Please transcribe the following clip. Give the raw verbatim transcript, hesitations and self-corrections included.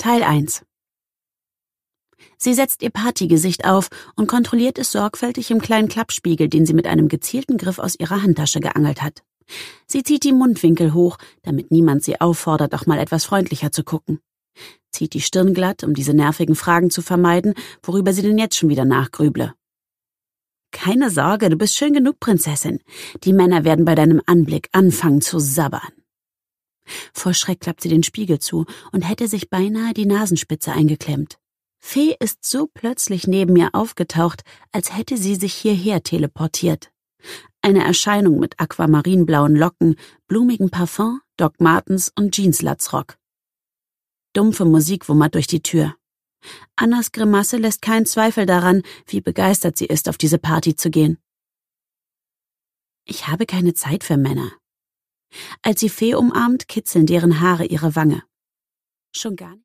Teil eins. Sie setzt ihr Partygesicht auf und kontrolliert es sorgfältig im kleinen Klappspiegel, den sie mit einem gezielten Griff aus ihrer Handtasche geangelt hat. Sie zieht die Mundwinkel hoch, damit niemand sie auffordert, auch mal etwas freundlicher zu gucken. Zieht die Stirn glatt, um diese nervigen Fragen zu vermeiden, worüber sie denn jetzt schon wieder nachgrüble. Keine Sorge, du bist schön genug, Prinzessin. Die Männer werden bei deinem Anblick anfangen zu sabbern. Vor Schreck klappt sie den Spiegel zu und hätte sich beinahe die Nasenspitze eingeklemmt. Fee ist so plötzlich neben ihr aufgetaucht, als hätte sie sich hierher teleportiert. Eine Erscheinung mit aquamarinblauen Locken, blumigem Parfum, Doc Martens und Jeanslatzrock. Dumpfe Musik wummert durch die Tür. Annas Grimasse lässt keinen Zweifel daran, wie begeistert sie ist, auf diese Party zu gehen. Ich habe keine Zeit für Männer. Als sie Fee umarmt, kitzeln deren Haare ihre Wange. Schon gar nicht.